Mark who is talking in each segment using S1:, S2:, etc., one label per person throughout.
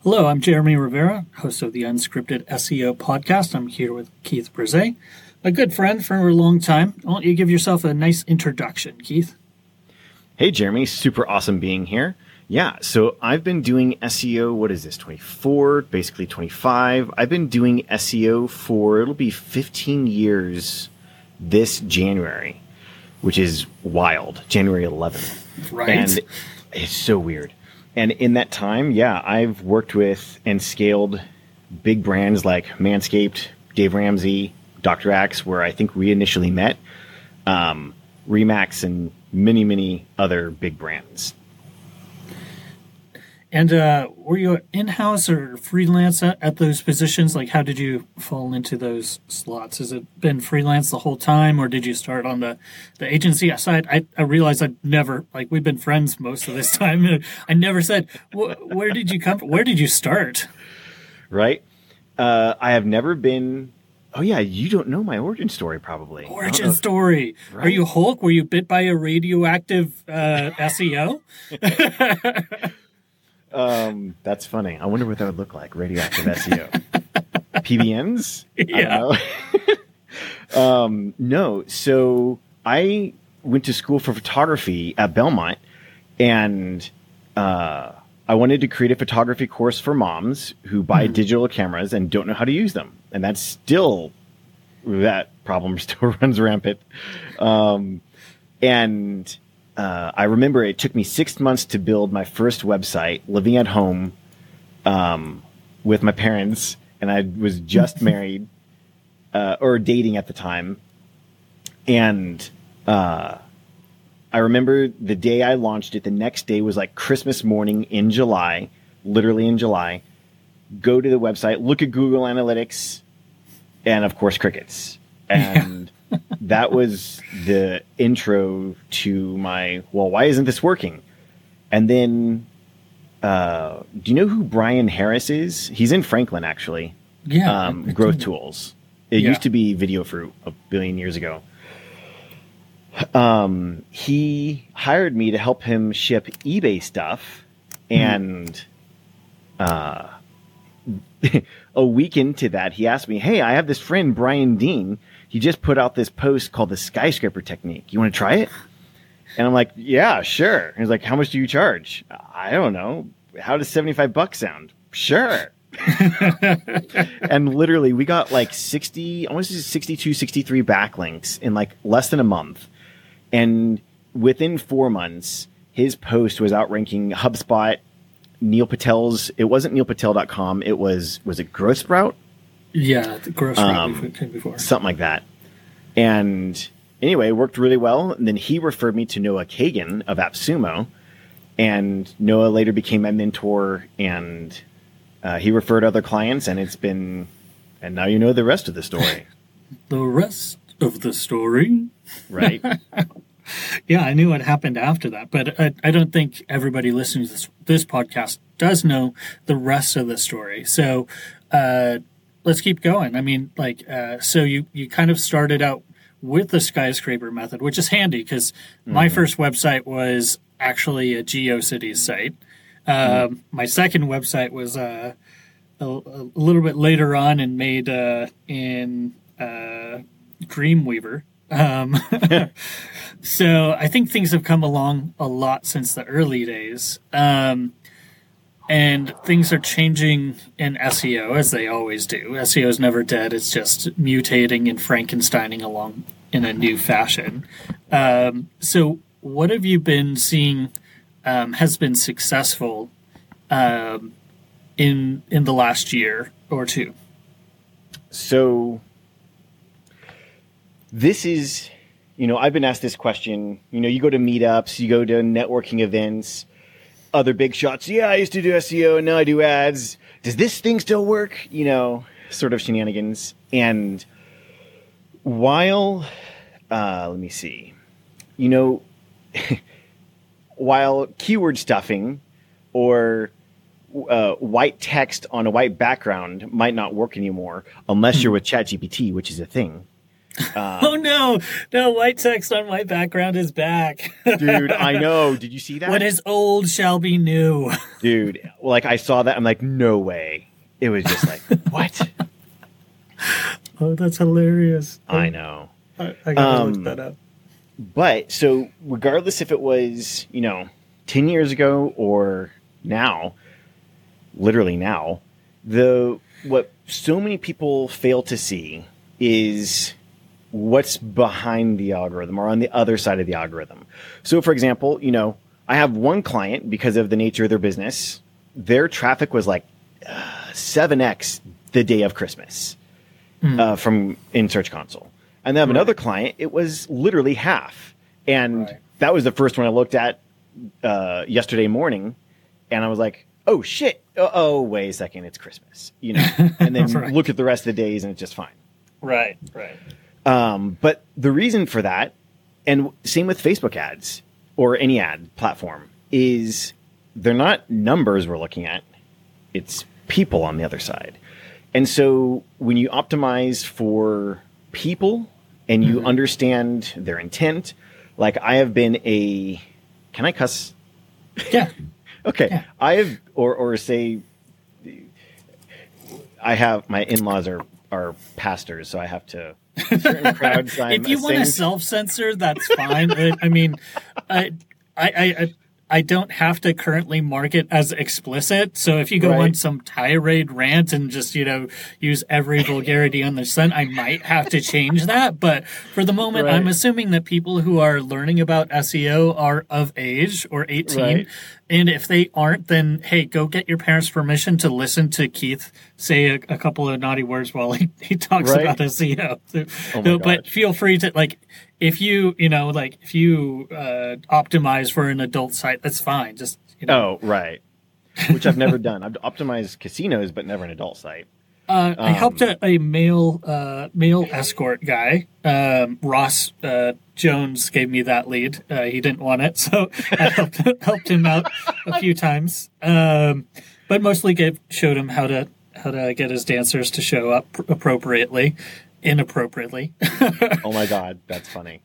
S1: Hello, I'm Jeremy Rivera, host of the Unscripted SEO podcast. I'm here with Keith Brzee, a good friend for a long time. Why don't you give yourself a nice introduction, Keith?
S2: Hey, Jeremy. Super awesome being here. Yeah, so I've been doing SEO, what is this, 24, basically 25. I've been doing SEO for, it'll be 15 years this January, which is wild, January 11th.
S1: Right.
S2: And it's so weird. And in that time, yeah, I've worked with and scaled big brands like Manscaped, Dave Ramsey, Dr. Axe, where I think we initially met, Remax, and many, many other big brands.
S1: And were you in-house or freelance at those positions? Like, how did you fall into those slots? Has it been freelance the whole time, or did you start on the agency side? I realized I'd never, like, we've been friends most of this time. I never said, where did you come from? Where did you start?
S2: Right. I have never been... Oh, yeah, you don't know my origin story, probably.
S1: Origin story. Right? Are you Hulk? Were you bit by a radioactive SEO?
S2: That's funny. I wonder what that would look like, radioactive SEO. PBNs?
S1: Yeah.
S2: I don't know. No, so I went to school for photography at Belmont, and I wanted to create a photography course for moms who buy digital cameras and don't know how to use them. And that's still, that problem still runs rampant. I remember it took me 6 months to build my first website, living at home with my parents, and I was just married or dating at the time. And I remember the day I launched it, the next day was like Christmas morning in July, literally in July. Go to the website, look at Google Analytics, and of course, crickets. And that was the intro to my, well, why isn't this working? And then, do you know who Brian Harris is? He's in Franklin, actually.
S1: Yeah.
S2: Growth Tools. It used to be Video Fruit a billion years ago. He hired me to help him ship eBay stuff. And a week into that, he asked me, hey, I have this friend, Brian Dean. He just put out this post called the skyscraper technique. You want to try it? And I'm like, yeah, sure. And he's like, how much do you charge? I don't know. How does $75 sound? Sure. And literally we got like 60, almost 62, 63 backlinks in like less than a month. And within 4 months, his post was outranking HubSpot, Neil Patel's. It wasn't neilpatel.com. It was it Growth Sprout?
S1: Yeah, the Growth Sprout came before.
S2: Something like that. And anyway, it worked really well. And then he referred me to Noah Kagan of AppSumo. And Noah later became my mentor, and he referred other clients, and it's been, and now you know the rest of the story.
S1: The rest of the story?
S2: Right.
S1: Yeah, I knew what happened after that, but I don't think everybody listening to this podcast does know the rest of the story. So let's keep going. I mean, so you kind of started out with the skyscraper method, which is handy because my first website was actually a GeoCities site. My second website was a little bit later on and made in Dreamweaver. So I think things have come along a lot since the early days. And things are changing in SEO, as they always do. SEO is never dead. It's just mutating and Frankensteining along in a new fashion. So what have you been seeing has been successful in the last year or two?
S2: So this is, I've been asked this question. You go to meetups, you go to networking events, other big shots. Yeah, I used to do SEO and now I do ads. Does this thing still work? Sort of shenanigans. And while, let me see, while keyword stuffing or white text on a white background might not work anymore unless you're with ChatGPT, which is a thing.
S1: Oh no, white text on my background is back.
S2: Dude, I know. Did you see that?
S1: What is old shall be new.
S2: Dude, like I saw that. I'm like, no way. It was just like, what?
S1: Oh, that's hilarious.
S2: I know.
S1: I gotta look that up.
S2: But so regardless if it was, 10 years ago or now, literally now, what so many people fail to see is what's behind the algorithm or on the other side of the algorithm. So for example, I have one client, because of the nature of their business, their traffic was like 7x the day of Christmas from in Search Console. And then I have another client, it was literally half. And that was the first one I looked at yesterday morning. And I was like, oh, shit. Oh, wait a second. It's Christmas. And then look at the rest of the days and it's just fine.
S1: Right.
S2: But the reason for that, and same with Facebook ads or any ad platform, is they're not numbers we're looking at. It's people on the other side. And so when you optimize for people and you understand their intent, like I have been can I cuss?
S1: Yeah.
S2: Okay.
S1: Yeah.
S2: I have, or say I have, my in-laws are pastors, so I have to, certain crowds.
S1: If you want to self-censor, that's fine. I mean, I don't have to currently mark it as explicit. So if you go on some tirade rant and just, use every vulgarity on the sun, I might have to change that. But for the moment, I'm assuming that people who are learning about SEO are of age or 18. Right. And if they aren't, then, hey, go get your parents' permission to listen to Keith say a couple of naughty words while he talks about SEO. So, but feel free to, if you optimize for an adult site, that's fine. Just,
S2: Oh, right. Which I've never done. I've optimized casinos, but never an adult site.
S1: I helped a male escort guy. Ross Jones gave me that lead. He didn't want it, so I helped him out a few times. But mostly showed him how to get his dancers to show up inappropriately.
S2: Oh my God, that's funny.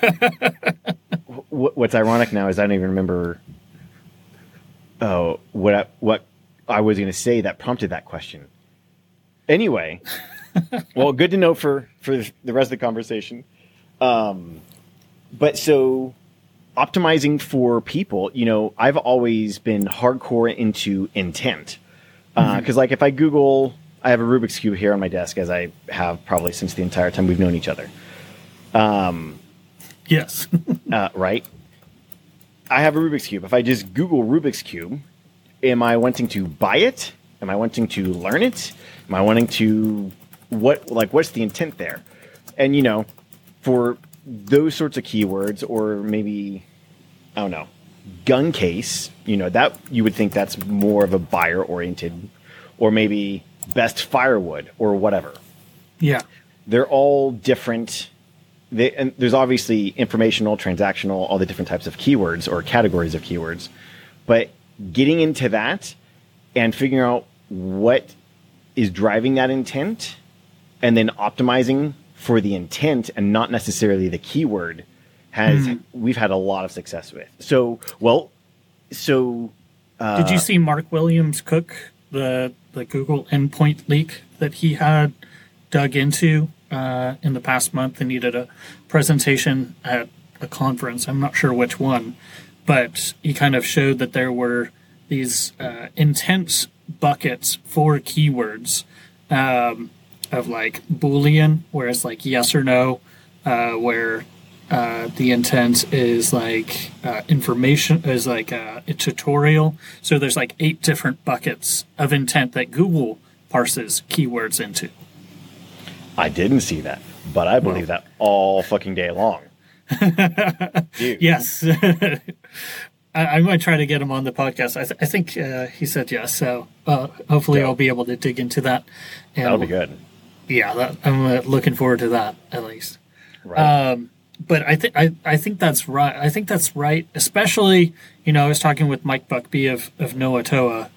S2: What's ironic now is I don't even remember. Oh, what I was going to say that prompted that question. Anyway, well, good to know for the rest of the conversation. But so optimizing for people, I've always been hardcore into intent. Because if I Google, I have a Rubik's Cube here on my desk, as I have probably since the entire time we've known each other.
S1: Yes.
S2: Right. I have a Rubik's Cube. If I just Google Rubik's Cube, am I wanting to buy it? Am I wanting to learn it? Am I wanting to what's the intent there? And for those sorts of keywords, or maybe, I don't know, gun case, that you would think that's more of a buyer oriented, or maybe best firewood or whatever.
S1: Yeah.
S2: They're all different. And there's obviously informational, transactional, all the different types of keywords or categories of keywords, but getting into that and figuring out what is driving that intent and then optimizing for the intent and not necessarily the keyword we've had a lot of success with.
S1: Did you see Mark Williams Cook, the Google endpoint leak that he had dug into in the past month, and he did a presentation at a conference? I'm not sure which one, but he kind of showed that there were these intense buckets for keywords of Boolean, where it's yes or no, where the intent is information, is a tutorial. So there's 8 different buckets of intent that Google parses keywords into.
S2: I didn't see that, but I believe that all fucking day long. Dude.
S1: Yes. I'm going to try to get him on the podcast. I think he said yes, so hopefully I'll be able to dig into that. And
S2: that'll be good.
S1: Yeah, I'm looking forward to that, at least.
S2: Right.
S1: But I think that's right. I think that's right. Especially, I was talking with Mike Buckby of Noatoa.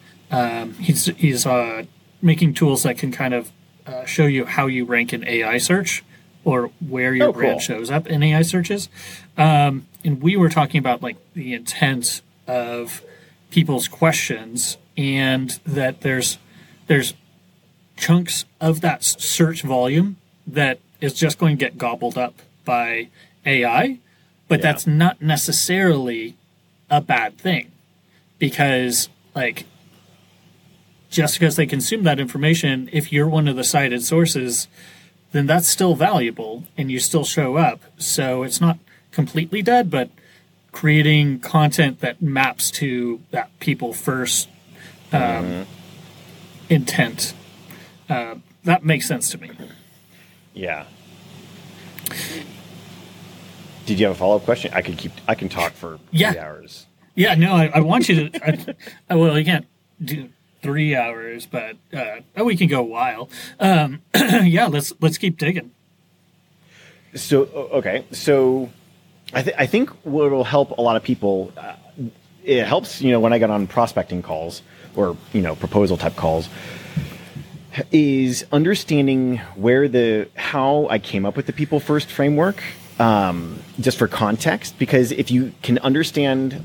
S1: He's making tools that can kind of show you how you rank in AI search or where your brand
S2: cool.
S1: shows up in AI searches. And we were talking about like the intent of people's questions, and that there's chunks of that search volume that is just going to get gobbled up by AI, but that's not necessarily a bad thing, because like just because they consume that information, if you're one of the cited sources, then that's still valuable and you still show up. So it's not completely dead, but creating content that maps to that people first intent, that makes sense to me.
S2: Yeah. Did you have a follow-up question? I can talk for 3 hours.
S1: Yeah, no, I want you to. Well, you can't do 3 hours, but we can go a while. Yeah, let's keep digging.
S2: So okay, so I think what will help a lot of people, it helps when I got on prospecting calls or proposal type calls, is understanding how I came up with the people first framework. Just for context, because if you can understand,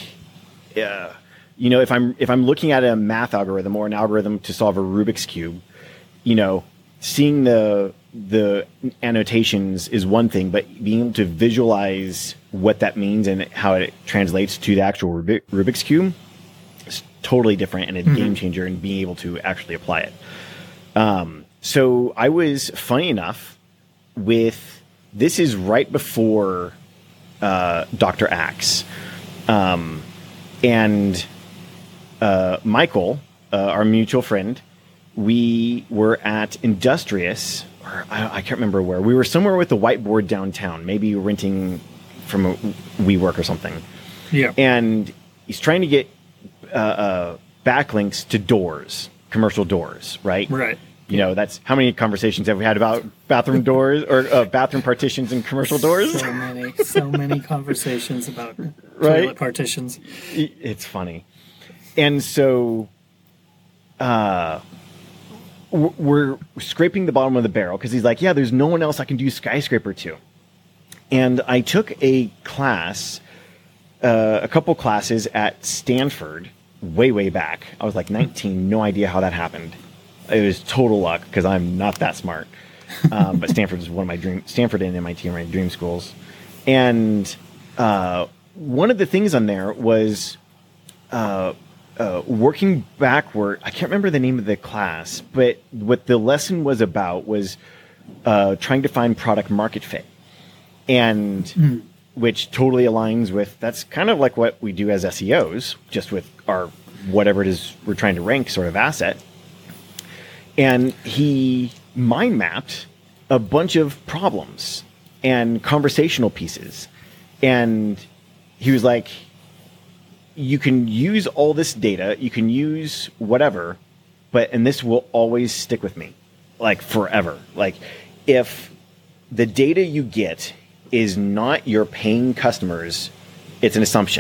S2: if I'm looking at a math algorithm or an algorithm to solve a Rubik's cube, seeing the annotations is one thing, but being able to visualize what that means and how it translates to the actual Rubik's cube is totally different and a game changer in being able to actually apply it. So I was, funny enough, this is right before Dr. Axe. And Michael, our mutual friend, we were at Industrious, or I can't remember where. We were somewhere with a whiteboard downtown, maybe renting from a WeWork or something.
S1: Yeah.
S2: And he's trying to get backlinks to doors, commercial doors, right?
S1: Right.
S2: That's how many conversations have we had about bathroom doors or bathroom partitions and commercial doors?
S1: So many conversations about
S2: right?
S1: toilet partitions.
S2: It's funny. And so we're scraping the bottom of the barrel because he's like, yeah, there's no one else I can do Skyscraper to. And I took a class, a couple classes at Stanford way back. I was like 19, no idea how that happened. It was total luck because I'm not that smart. But Stanford is Stanford and MIT are my dream schools. And one of the things on there was working backward. I can't remember the name of the class, but what the lesson was about was trying to find product market fit. And which totally aligns with, that's kind of like what we do as SEOs, just with our whatever it is we're trying to rank sort of asset. And he mind mapped a bunch of problems and conversational pieces. And he was like, you can use all this data, you can use whatever, and this will always stick with me, like forever. Like if the data you get is not your paying customers, it's an assumption.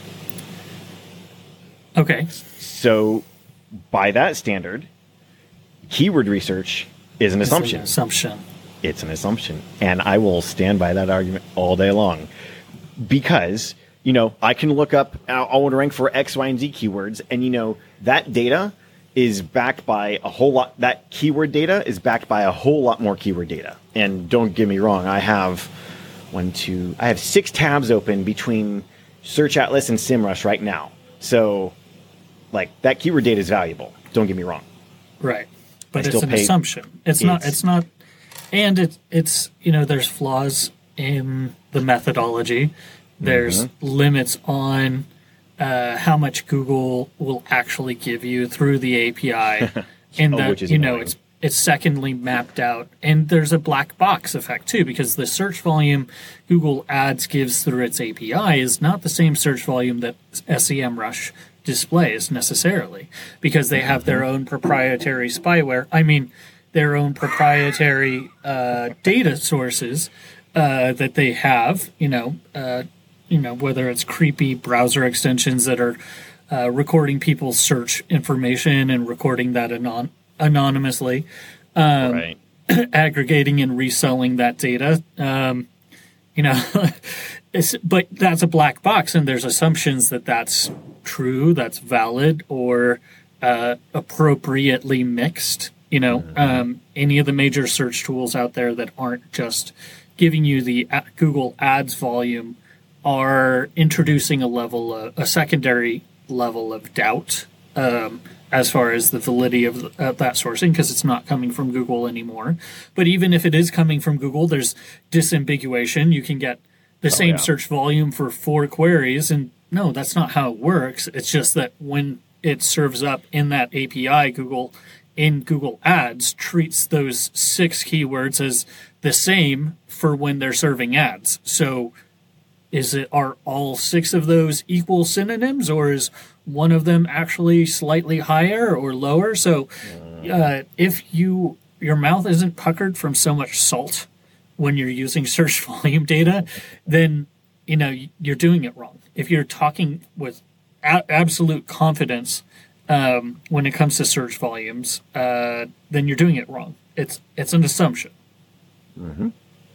S1: Okay.
S2: So by that standard, keyword research is an assumption. It's an assumption. And I will stand by that argument all day long because, I can look up, I want to rank for X, Y, and Z keywords. And, that data is backed by a whole lot. That keyword data is backed by a whole lot more keyword data. And don't get me wrong. I have 6 tabs open between Search Atlas and SEMrush right now. So that keyword data is valuable. Don't get me wrong.
S1: Right. But it's an assumption. It's not, and it's, there's flaws in the methodology. There's limits on how much Google will actually give you through the API. And that, it's secondly mapped out. And there's a black box effect too, because the search volume Google Ads gives through its API is not the same search volume that SEMrush displays necessarily, because they have their own proprietary spyware. I mean, their own proprietary data sources that they have. Whether it's creepy browser extensions that are recording people's search information and recording that anonymously.
S2: Right.
S1: aggregating and reselling that data. You know, but that's a black box, and there's assumptions that that's true, that's valid, or appropriately mixed. You know, any of the major search tools out there that aren't just giving you the Google Ads volume are introducing a secondary level of doubt as far as the validity of that sourcing, because it's not coming from Google anymore. But even if it is coming from Google, there's disambiguation. You can get the same search volume for 4 queries, and no, that's not how it works. It's just that when it serves up in that API, Google Ads treats those 6 keywords as the same for when they're serving ads. So are all 6 of those equal synonyms, or is one of them actually slightly higher or lower? So if your mouth isn't puckered from so much salt when you're using search volume data, then you're doing it wrong. If you're talking with absolute confidence when it comes to search volumes, then you're doing it wrong. It's an assumption.
S2: Mm-hmm.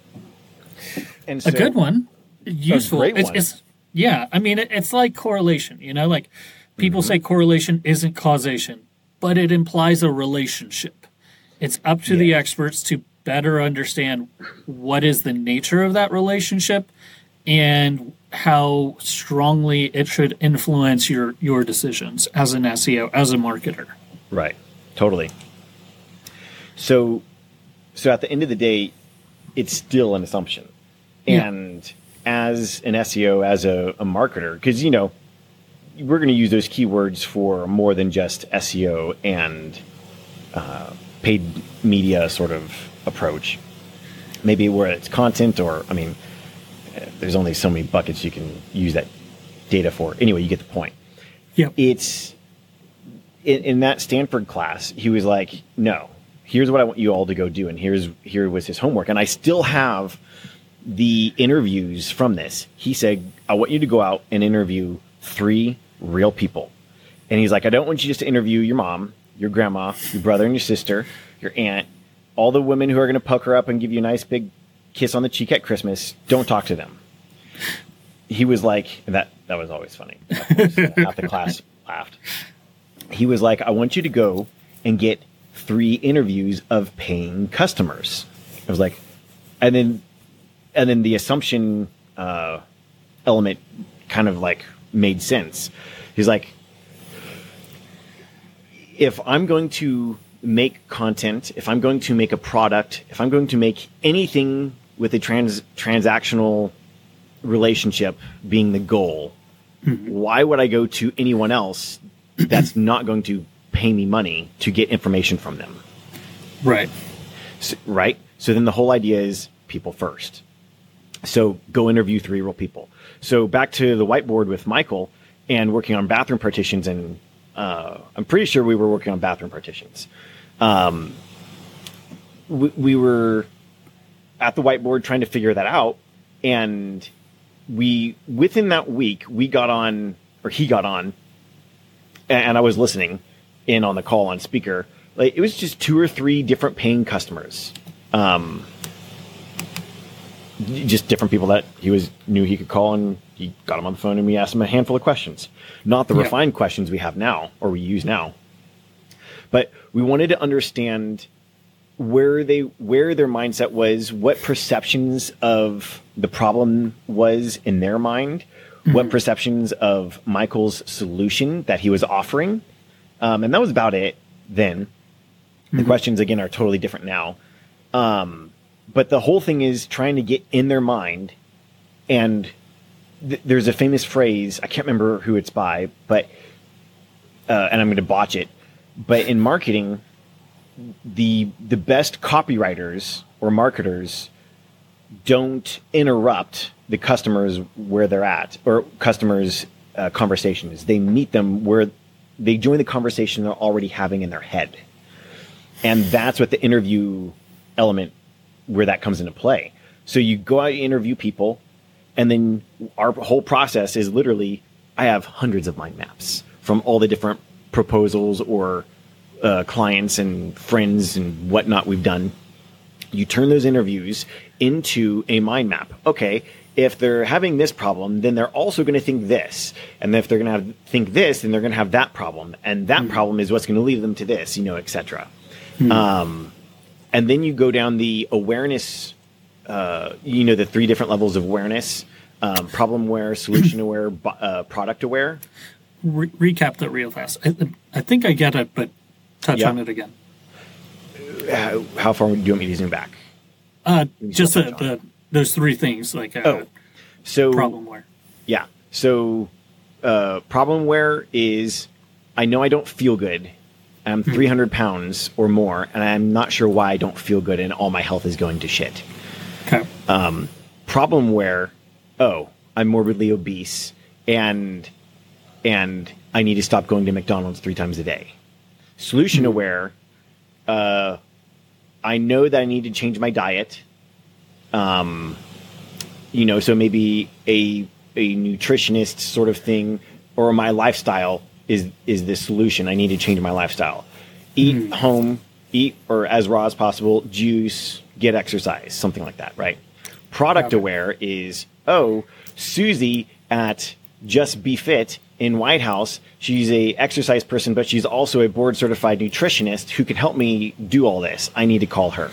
S2: And so,
S1: a good one, useful.
S2: A great one.
S1: It's like correlation. Like people say correlation isn't causation, but it implies a relationship. It's up to the experts to better understand what is the nature of that relationship and how strongly it should influence your decisions as an SEO, as a marketer.
S2: Right. Totally. So at the end of the day, it's still an assumption.
S1: Yeah.
S2: And as an SEO, as a marketer, because, we're going to use those keywords for more than just SEO and paid media sort of approach. Maybe where it's content there's only so many buckets you can use that data for. Anyway, you get the point.
S1: Yeah.
S2: It's in that Stanford class, he was like, no, here's what I want you all to go do. And here was his homework. And I still have the interviews from this. He said, I want you to go out and interview 3 real people. And he's like, I don't want you just to interview your mom, your grandma, your brother and your sister, your aunt, all the women who are going to pucker up and give you a nice big kiss on the cheek at Christmas. Don't talk to them. He was like, that was always funny. Half the class laughed. He was like, I want you to go and get 3 interviews of paying customers. I was like, and then the assumption element kind of like made sense. He's like, if I'm going to make content, if I'm going to make a product, if I'm going to make anything with a transactional relationship being the goal, why would I go to anyone else that's not going to pay me money to get information from them?
S1: Right.
S2: Right. So then the whole idea is people first. So go interview 3 real people. So back to the whiteboard with Michael and working on bathroom partitions, and I'm pretty sure we were working on bathroom partitions. We were at the whiteboard trying to figure that out, and within that week he got on, and I was listening in on the call on speaker. Like, it was just 2 or 3 different paying customers. Just different people that he knew he could call, and he got him on the phone and we asked him a handful of questions. Not the refined questions we have now, or we use now. But we wanted to understand where their mindset was, what perceptions of the problem was in their mind, what perceptions of Michael's solution that he was offering. And that was about it then. The questions, again, are totally different now. But the whole thing is trying to get in their mind. And there's a famous phrase, I can't remember who it's by, but and I'm going to botch it. But in marketing, the best copywriters or marketers don't interrupt the customers where they're at, or customers' conversations. They meet them where they join the conversation they're already having in their head. And that's what the interview element, where that comes into play. So you go out, you interview people, and then our whole process is literally, I have hundreds of mind maps from all the different proposals or clients and friends and whatnot we've done. You turn those interviews into a mind map. Okay, if they're having this problem, then they're also going to think this. And if they're going to think this, then they're going to have that problem. And that problem is what's going to lead them to this, et cetera. And then you go down the awareness, the 3 different levels of awareness, problem aware, solution aware, product aware.
S1: Recap that real fast. I think I get it, but touch on it again.
S2: How far do you want me to zoom back?
S1: Just those 3 things, like
S2: so
S1: problem aware.
S2: Yeah. So problem aware is, I know I don't feel good. I'm 300 pounds or more, and I'm not sure why I don't feel good, and all my health is going to shit.
S1: Okay.
S2: Problem aware, I'm morbidly obese, and I need to stop going to McDonald's 3 times a day. Solution aware, I know that I need to change my diet. So maybe a nutritionist sort of thing, or my lifestyle is the solution. I need to change my lifestyle. Eat home, eat or as raw as possible, juice, get exercise, something like that, right? Product aware is, Susie at Just Be Fit in White House, she's a exercise person, but she's also a board certified nutritionist who can help me do all this. I need to call her.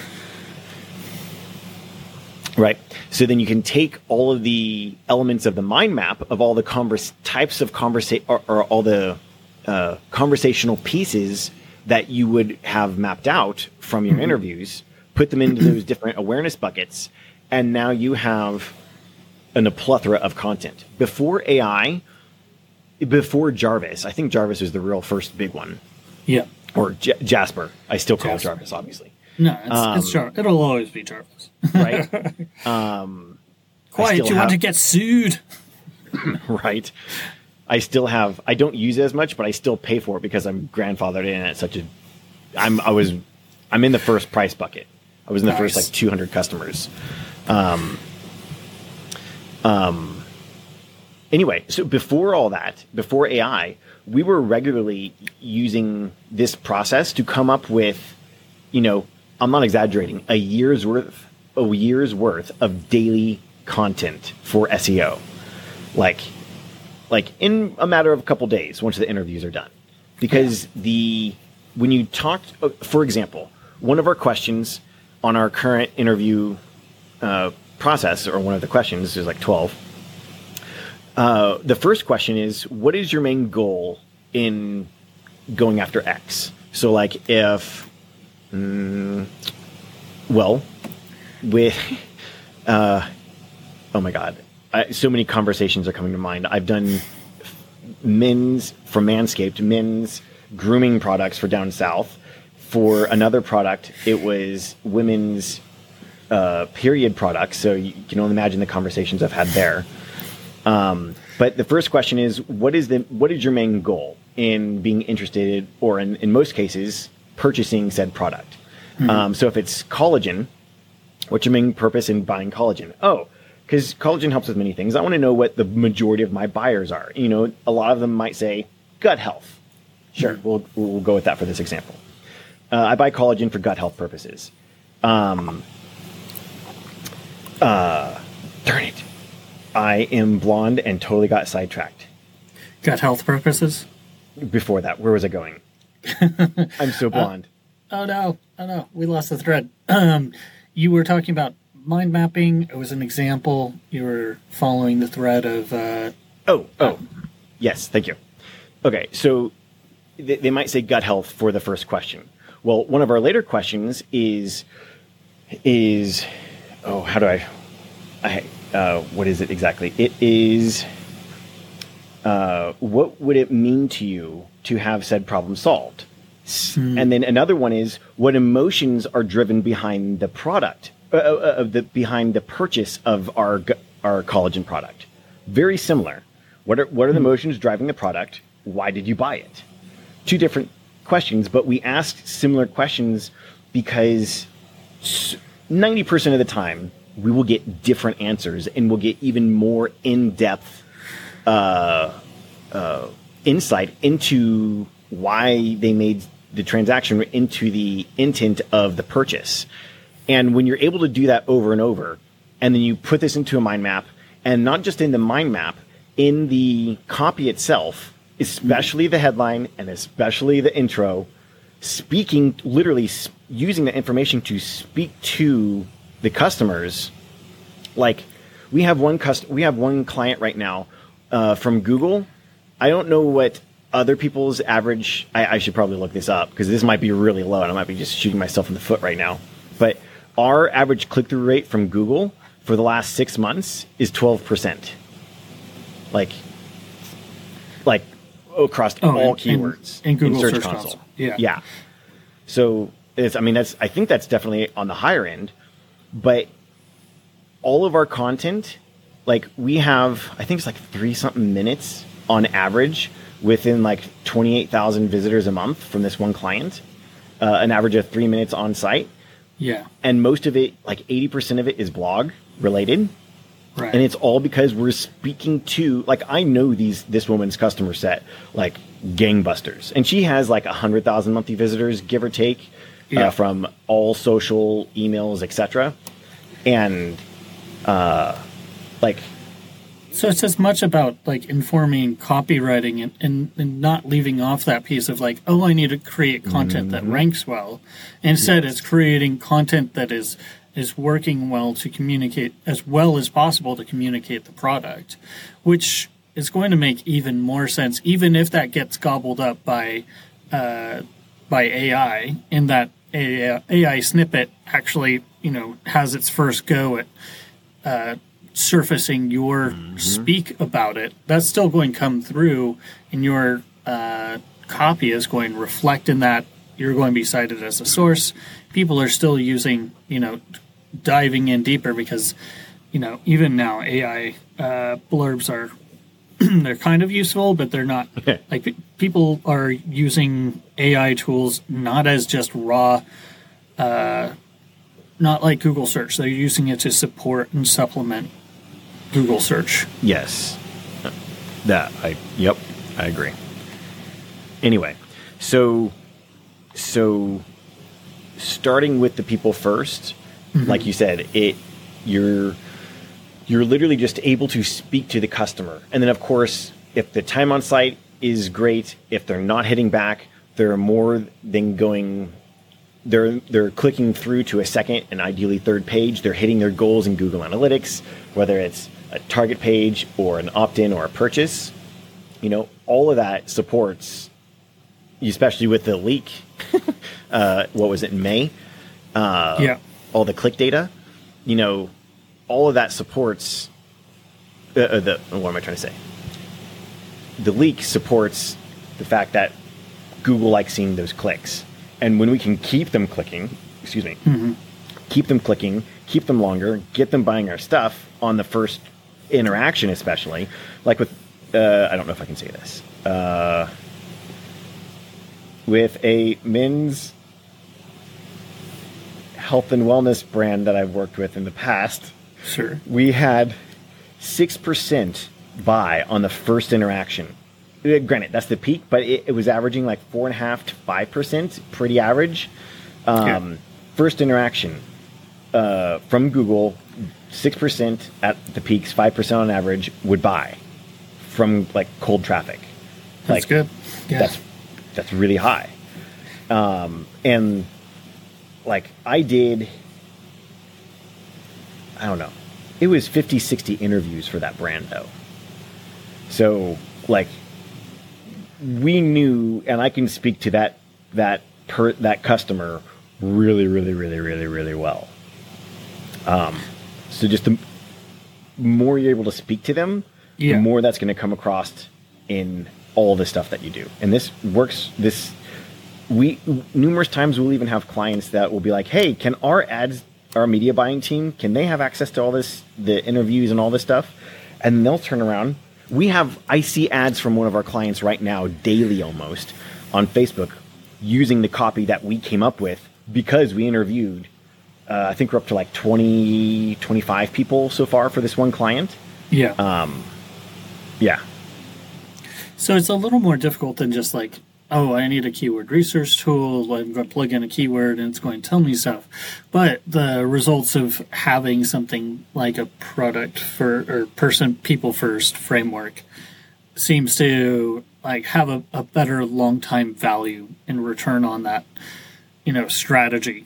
S2: Right. So then you can take all of the elements of the mind map of all the types of conversation or all the conversational pieces that you would have mapped out from your interviews, put them into those different awareness buckets, and now you have a plethora of content. Before AI, before Jarvis, I think Jarvis was the real first big one.
S1: Yeah.
S2: Or Jasper. I still call it Jarvis, obviously.
S1: No, it's Jarvis. It'll always be Jarvis.
S2: Right?
S1: Quiet, you want to get sued.
S2: Right. I don't use it as much, but I still pay for it because I'm grandfathered in at I'm in the first price bucket. I was in the first 200 customers. Anyway, so before all that, before AI, we were regularly using this process to come up with, I'm not exaggerating, a year's worth of daily content for SEO. Like in a matter of a couple days once the interviews are done. Because when you talked, for example, one of our questions on our current interview process, or one of the questions, there's 12. The first question is, what is your main goal in going after X? So oh my God, so many conversations are coming to mind. I've done men's grooming products for down south. For another product, it was women's period products. So you can only imagine the conversations I've had there. But the first question is, what is your main goal in being interested, or in most cases, purchasing said product? So if it's collagen, what's your main purpose in buying collagen? Because collagen helps with many things. I want to know what the majority of my buyers are. A lot of them might say gut health. Sure, we'll go with that for this example. I buy collagen for gut health purposes. Darn it. I am blonde and totally got sidetracked.
S1: Gut health purposes?
S2: Before that, where was I going? I'm so blonde.
S1: Oh no. We lost the thread. You were talking about mind mapping. It was an example. You were following the thread of...
S2: Yes, thank you. Okay, so they might say gut health for the first question. Well, one of our later questions is what is it exactly? It is, what would it mean to you to have said problem solved? And then another one is, what emotions are driven behind the product, behind the purchase of our collagen product? Very similar. What are the emotions driving the product? Why did you buy it? 2 different questions, but we ask similar questions because 90% of the time we will get different answers, and we'll get even more in-depth insight into why they made the transaction, into the intent of the purchase. And when you're able to do that over and over, and then you put this into a mind map, and not just in the mind map, in the copy itself, especially the headline and especially the intro, speaking, literally using the information to speak to the customers. Like we have one client right now from Google. I don't know what other people's average. I should probably look this up because this might be really low, and I might be just shooting myself in the foot right now. But our average click-through rate from Google for the last 6 months is 12%. Like across all keywords
S1: in Google Search Console.
S2: Yeah. So I think that's definitely on the higher end, but all of our content, like we have, I think it's like 3-something minutes on average within like 28,000 visitors a month from this one client, an average of 3 minutes on site.
S1: Yeah.
S2: And most of it, like 80% of it is blog related.
S1: Right.
S2: And it's all because we're speaking to, like, I know this woman's customer set like gangbusters, and she has like 100,000 monthly visitors, give or take, from all social, emails, etc. And
S1: so it's as much about like informing copywriting and not leaving off that piece of like, oh, I need to create content that ranks well. Instead, it's creating content that is working well to communicate as well as possible to communicate the product, which is going to make even more sense, even if that gets gobbled up by AI, in that AI snippet actually, has its first go at surfacing your speak about it. That's still going to come through, and your copy is going to reflect in that. You're going to be cited as a source. People are still using, diving in deeper because, even now AI blurbs are they're kind of useful, but they're not. Like people are using AI tools not as just raw, not like Google search. They're using it to support and supplement Google search.
S2: Yes, I agree. Anyway, so starting with the people first, like you said, you're literally just able to speak to the customer. And then, of course, if the time on site is great, if they're not hitting back, they're more than going. They're clicking through to a second and ideally third page. They're hitting their goals in Google Analytics, whether it's a target page or an opt-in or a purchase. All of that supports, especially with the leak. What was it, in May? All the click data. All of that supports what am I trying to say? The leak supports the fact that Google likes seeing those clicks. And when we can keep them clicking, keep them clicking, keep them longer, get them buying our stuff on the first interaction, especially, like with, I don't know if I can say this, with a men's health and wellness brand that I've worked with in the past.
S1: Sure.
S2: We had 6% buy on the first interaction. Granted, that's the peak, but it was averaging like 4.5% to 5%, pretty average. First interaction from Google, 6% at the peaks, 5% on average would buy from like cold traffic.
S1: That's good. Yeah.
S2: That's really high. And like I don't know. It was 50, 60 interviews for that brand though. So like we knew, and I can speak to that customer really, really, really, really, really well. So just the more you're able to speak to them, the more that's going to come across in all the stuff that you do. And this works. Numerous times we'll even have clients that will be like, hey, can our media buying team, can they have access to all this, the interviews and all this stuff? And they'll turn around. I see ads from one of our clients right now daily almost on Facebook using the copy that we came up with because we interviewed, I think we're up to like 20, 25 people so far for this one client.
S1: Yeah.
S2: Yeah.
S1: So it's a little more difficult than just like oh, I need a keyword research tool. I'm going to plug in a keyword and it's going to tell me stuff. But the results of having something like a product or people first framework seems to like have a better long time value in return on that, strategy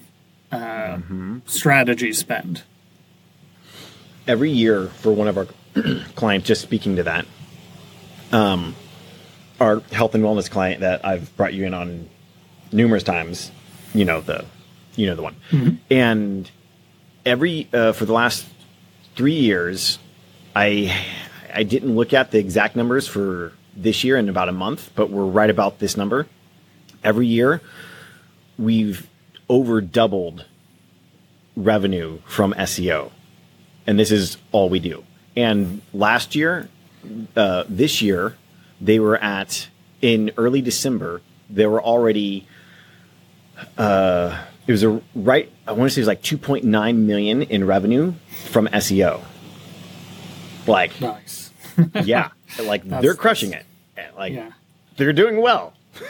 S1: spend.
S2: Every year for one of our clients, just speaking to that, our health and wellness client that I've brought you in on numerous times, the one. Mm-hmm. And every for the last 3 years, I didn't look at the exact numbers for this year in about a month, but we're right about this number. Every year, we've over doubled revenue from SEO, and this is all we do. And last year, this year, they were in early December, they were already, I want to say it was like 2.9 million in revenue from SEO. Like,
S1: nice.
S2: Yeah, like they're crushing it. Like, they're doing well.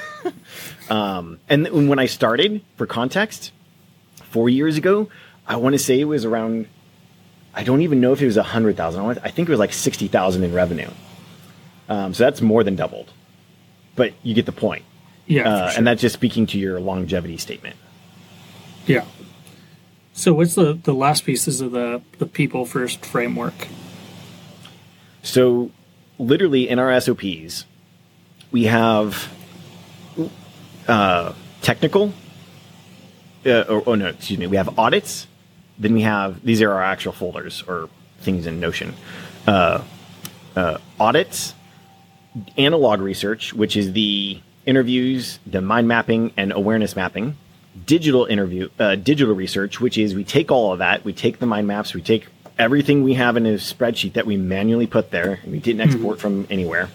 S2: And when I started, for context, 4 years ago, I want to say it was around, I don't even know if it was 100,000. I think it was like 60,000 in revenue. So that's more than doubled, but you get the point.
S1: Yeah. Sure.
S2: And that's just speaking to your longevity statement.
S1: Yeah. So what's the last pieces of the people first framework?
S2: So literally in our SOPs, we have technical, we have audits. Then we have, these are our actual folders or things in Notion. Audits, analog research, which is the interviews, the mind mapping and awareness mapping, digital research, which is we take all of that, we take the mind maps, we take everything we have in a spreadsheet that we manually put there, and we didn't export from anywhere.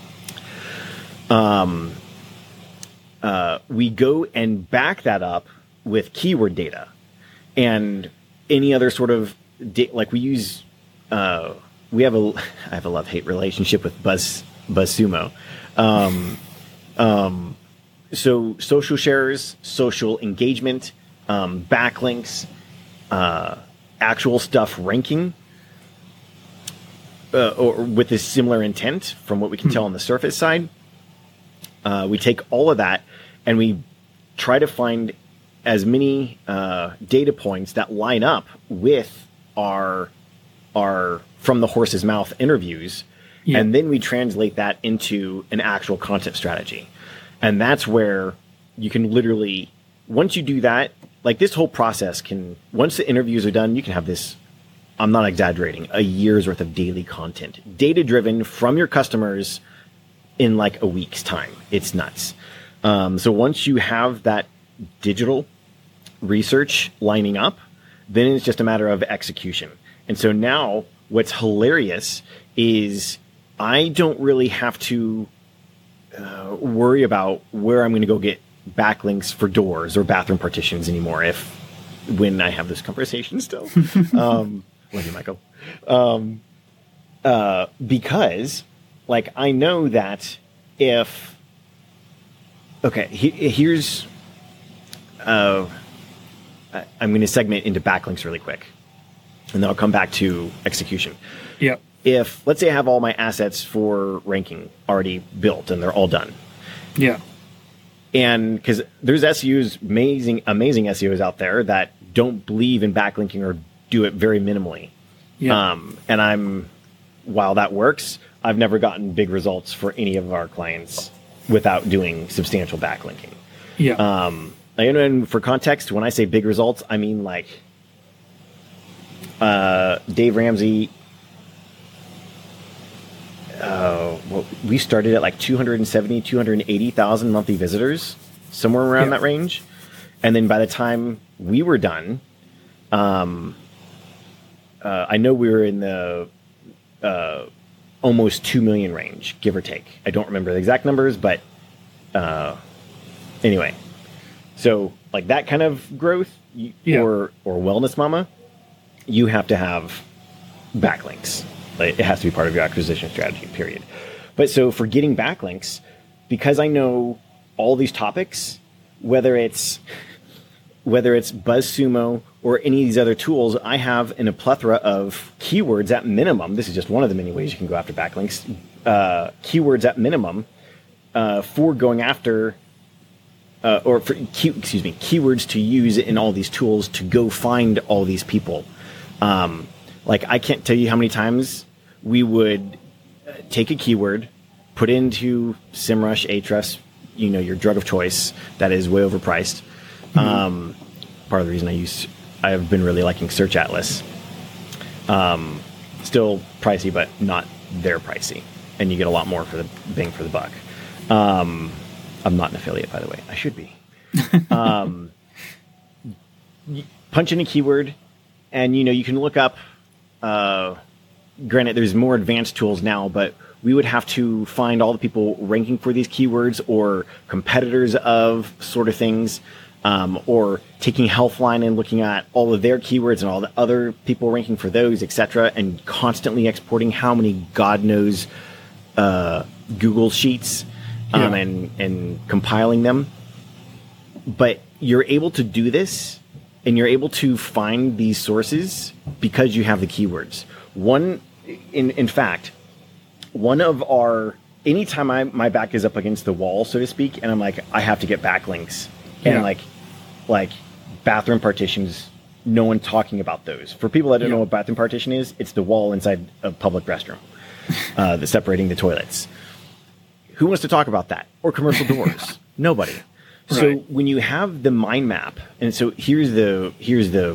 S2: We go and back that up with keyword data and any other sort of like we use. I have a love-hate relationship with BuzzSumo. So social shares, social engagement, backlinks, actual stuff ranking, or with a similar intent from what we can tell on the surface side. We take all of that and we try to find as many data points that line up with our from the horse's mouth interviews. Yeah. And then we translate that into an actual content strategy. And that's where you can literally, once you do that, like this whole process once the interviews are done, you can have this, I'm not exaggerating, a year's worth of daily content, data driven from your customers in like a week's time. It's nuts. So once you have that digital research lining up, then it's just a matter of execution. And so now what's hilarious is I don't really have to worry about where I'm going to go get backlinks for doors or bathroom partitions anymore when I have this conversation still. Love you, Michael. Because like I know that here's I'm going to segment into backlinks really quick, and then I'll come back to execution.
S1: Yeah.
S2: If, let's say I have all my assets for ranking already built and they're all done.
S1: Yeah.
S2: And because there's SEOs, amazing SEOs out there that don't believe in backlinking or do it very minimally. Yeah. And while that works, I've never gotten big results for any of our clients without doing substantial backlinking.
S1: Yeah.
S2: And for context, when I say big results, I mean like Dave Ramsey. We started at like 270, 280,000 monthly visitors, somewhere around that range. And then by the time we were done, I know we were in the almost 2 million range, give or take. I don't remember the exact numbers, but anyway. So like that kind of growth or Wellness Mama, you have to have backlinks. Like, it has to be part of your acquisition strategy, period. But so for getting backlinks, because I know all these topics, whether it's BuzzSumo or any of these other tools, I have in a plethora of keywords at minimum. This is just one of the many ways you can go after backlinks. Keywords at minimum for going after, keywords to use in all these tools to go find all these people. Like, I can't tell you how many times we would take a keyword, put into SEMrush, Ahrefs, your drug of choice that is way overpriced. Part of the reason I have been really liking Search Atlas. Still pricey, but not their pricey, and you get a lot more for the bang for the buck. I'm not an affiliate, by the way. I should be. Punch in a keyword, and you can look up. Granted, there's more advanced tools now, but we would have to find all the people ranking for these keywords or competitors of sort of things. Or taking Healthline and looking at all of their keywords and all the other people ranking for those, etc., and constantly exporting how many God knows Google Sheets and compiling them. But you're able to do this, and you're able to find these sources because you have the keywords. In fact, anytime my back is up against the wall, so to speak, and I'm like, I have to get backlinks. And like bathroom partitions, no one talking about those. For people that don't know what bathroom partition is, it's the wall inside a public restroom that's separating the toilets. Who wants to talk about that? Or commercial doors? Nobody. Right. So when you have the mind map, and so here's the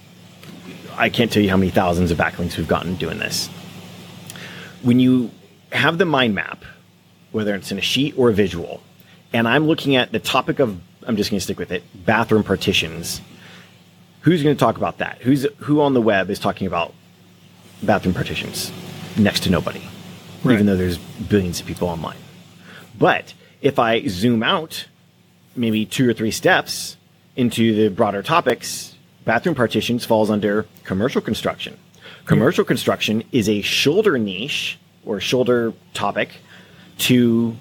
S2: I can't tell you how many thousands of backlinks we've gotten doing this. When you have the mind map, whether it's in a sheet or a visual, and I'm looking at the topic of, I'm just going to stick with it, bathroom partitions. Who's going to talk about that? Who on the web is talking about bathroom partitions? Next to nobody, right. Even though there's billions of people online. But if I zoom out maybe 2 or 3 steps into the broader topics, bathroom partitions falls under commercial construction. Commercial construction is a shoulder niche or shoulder topic to...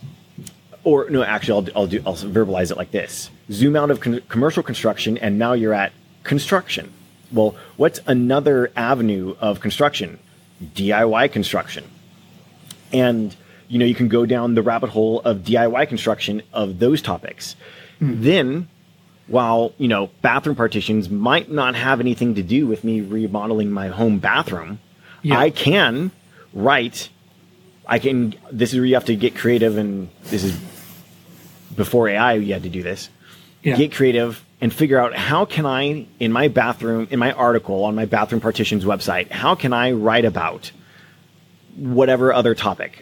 S2: Or no, actually, I'll verbalize it like this: zoom out of commercial construction, and now you're at construction. Well, what's another avenue of construction? DIY construction. And you can go down the rabbit hole of DIY construction of those topics. Then, while bathroom partitions might not have anything to do with me remodeling my home bathroom, I can write. This is where you have to get creative, and this is before AI, you had to do this. Get creative and figure out how can I, in my article on my bathroom partitions website, how can I write about whatever other topic,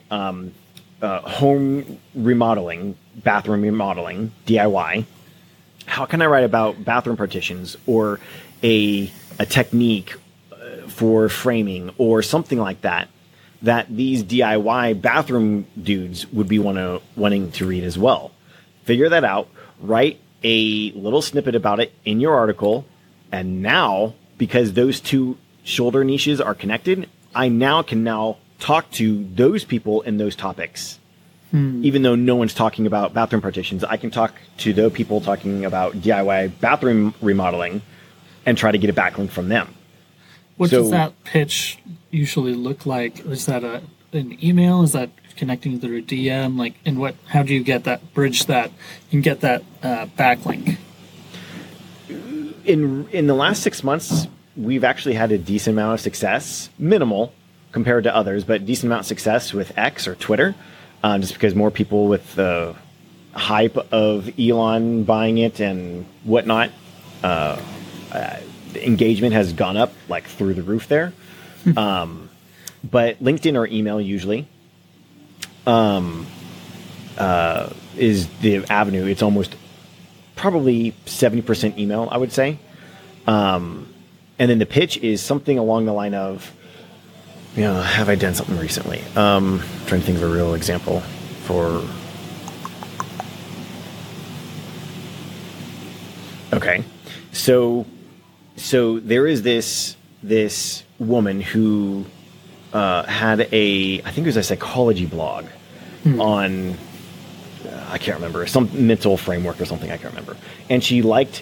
S2: home remodeling, bathroom remodeling, DIY. How can I write about bathroom partitions or a technique for framing or something like that these DIY bathroom dudes would be wanting to read as well. Figure that out, write a little snippet about it in your article, and now, because those two shoulder niches are connected, I can talk to those people in those topics. Even though no one's talking about bathroom partitions, I can talk to those people talking about DIY bathroom remodeling and try to get a backlink from them.
S1: What does that pitch usually look like? Is that an email? Is that connecting through a DM? How do you get that bridge that you can get that backlink?
S2: In the last 6 months, we've actually had a decent amount of success, minimal compared to others, but decent amount of success with X or Twitter, just because more people with the hype of Elon buying it and whatnot, the engagement has gone up through the roof there. But LinkedIn or email usually is the avenue. It's almost probably 70% email, I would say. And then the pitch is something along the line of, have I done something recently? Trying to think of a real example for... Okay. So there is this woman who had I think it was a psychology blog on I can't remember, some mental framework or something. I can't remember. And she liked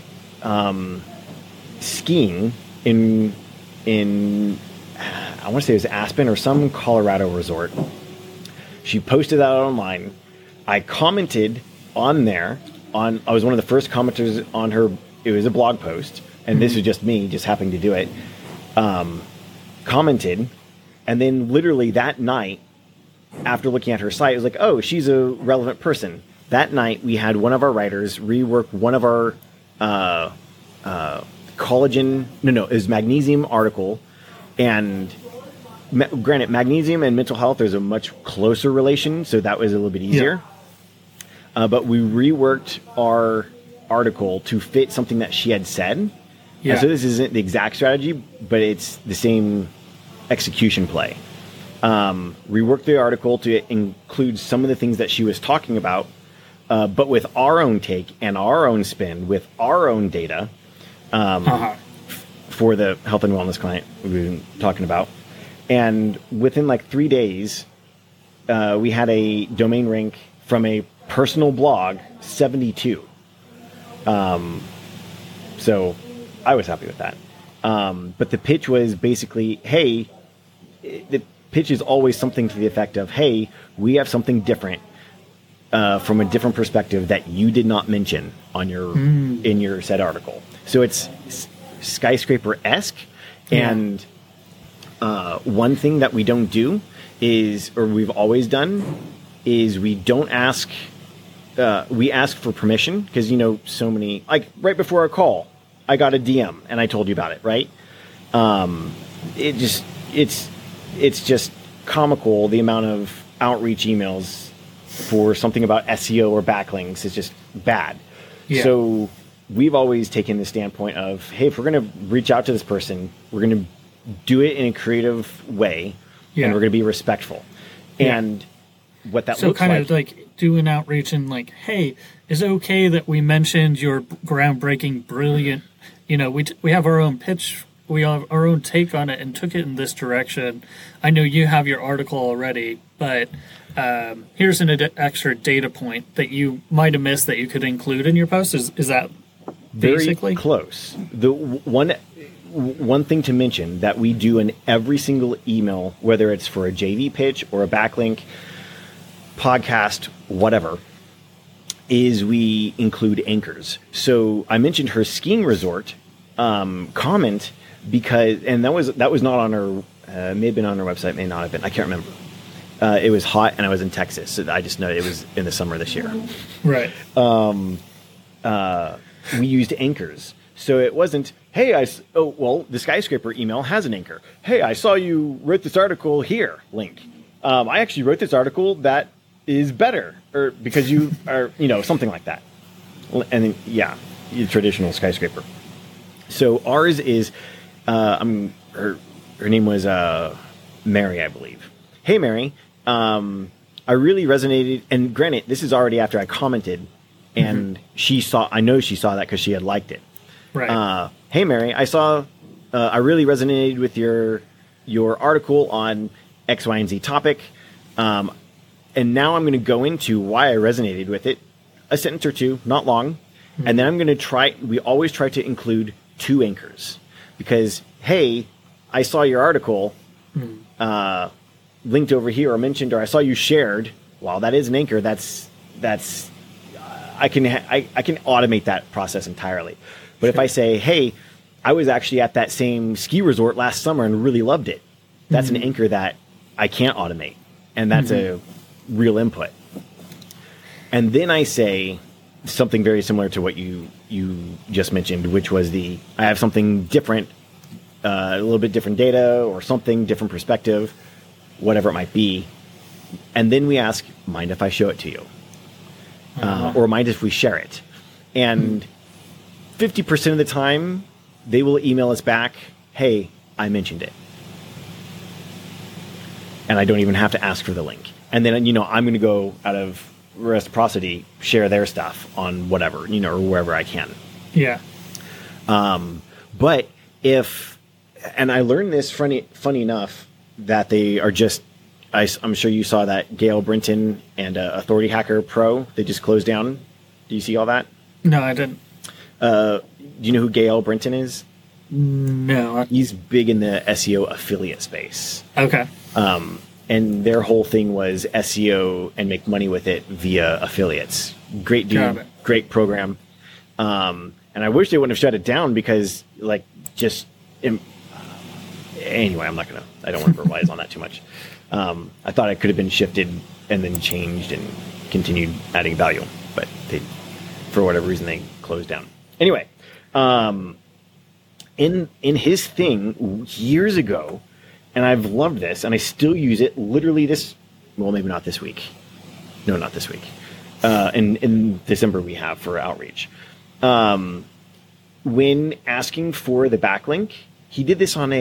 S2: skiing in I want to say it was Aspen or some Colorado resort. She posted that online. I commented on there. I was one of the first commenters on her. It was a blog post, and this was just me, just happening to do it. Commented, and then literally that night, after looking at her site, it was like, oh, she's a relevant person. That night, we had one of our writers rework one of our collagen. No, it was magnesium article, and granted, magnesium and mental health, there's a much closer relation, so that was a little bit easier. Yeah. But we reworked our article to fit something that she had said. Yeah. And so this isn't the exact strategy, but it's the same execution play. Reworked the article to include some of the things that she was talking about, but with our own take and our own spin, with our own data for the health and wellness client we've been talking about. And within like 3 days, we had a domain rank from a personal blog, 72. So I was happy with that. But the pitch was basically, hey, the pitch is always something to the effect of, hey, we have something different from a different perspective that you did not mention on your in your said article. So it's skyscraper-esque. Yeah. And one thing that we don't do is, or we've always done, is we don't ask, we ask for permission because, you know, so many, like right before our call, I got a DM and I told you about it, right? It's just comical, the amount of outreach emails for something about SEO or backlinks is just bad. Yeah. So we've always taken the standpoint of, hey, if we're going to reach out to this person, we're going to do it in a creative way, and we're going to be respectful. Yeah. And what that looks like... So kind
S1: of like do an outreach and like, hey, is it okay that we mentioned your groundbreaking, brilliant, you know, we have our own pitch, we have our own take on it and took it in this direction. I know you have your article already, but here's an extra data point that you might have missed that you could include in your post. Is that basically?
S2: Very close. The one thing to mention that we do in every single email, whether it's for a JV pitch or a backlink, podcast, whatever, is we include anchors. So I mentioned her skiing resort comment because, and that was not on her, may have been on her website, may not have been, I can't remember. It was hot and I was in Texas, so I just know it was in the summer this year.
S1: Right.
S2: We used anchors. So it wasn't, hey, the skyscraper email has an anchor. Hey, I saw you wrote this article here, link. I actually wrote this article that is better, or because you are, you know, something like that. And then, yeah, your traditional skyscraper. So ours is, her name was Mary, I believe. Hey, Mary, I really resonated, and granted, this is already after I commented, and I know she saw that because she had liked it. Right. Hey, Mary, I really resonated with your article on X, Y, and Z topic. And now I'm going to go into why I resonated with it, a sentence or two, not long. Mm-hmm. And then I'm going to we always try to include 2 anchors because, hey, I saw your article linked over here or mentioned, or I saw you shared. Well, that is an anchor. I can automate that process entirely. But if I say, hey, I was actually at that same ski resort last summer and really loved it, that's an anchor that I can't automate. And that's a real input. And then I say something very similar to what you just mentioned, which was I have something different, a little bit different data or something different perspective, whatever it might be. And then we ask, mind if I show it to you? Or mind if we share it? And 50% of the time, they will email us back, hey, I mentioned it. And I don't even have to ask for the link. And then, you know, I'm going to go out of reciprocity, share their stuff on whatever, you know, or wherever I can.
S1: Yeah.
S2: But and I learned this funny enough that they are just I'm sure you saw that Gail Brinton and Authority Hacker Pro, they just closed down. Do you see all that?
S1: No, I didn't.
S2: Do you know who Gail Brinton is?
S1: No.
S2: He's big in the SEO affiliate space.
S1: Okay.
S2: And their whole thing was SEO and make money with it via affiliates. Great dude, great program. And I wish they wouldn't have shut it down because, like, anyway, I don't want to verbalize on that too much. I thought it could have been shifted and then changed and continued adding value, but for whatever reason, they closed down. Anyway, in his thing years ago, and I've loved this, and I still use it literally maybe not this week. No, not this week. In December we have for outreach. When asking for the backlink, he did this on